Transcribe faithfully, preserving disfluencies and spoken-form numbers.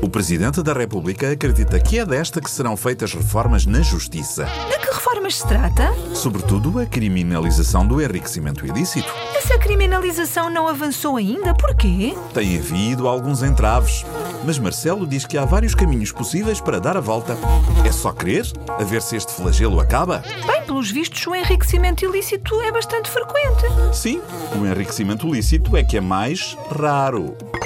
O Presidente da República acredita que é desta que serão feitas reformas na Justiça. De que reformas se trata? Sobretudo a criminalização do enriquecimento ilícito. Essa criminalização não avançou ainda, porquê? Tem havido alguns entraves, mas Marcelo diz que há vários caminhos possíveis para dar a volta. É só querer, a ver se este flagelo acaba. Bem, pelos vistos, o enriquecimento ilícito é bastante frequente. Sim, o enriquecimento ilícito é que é mais raro.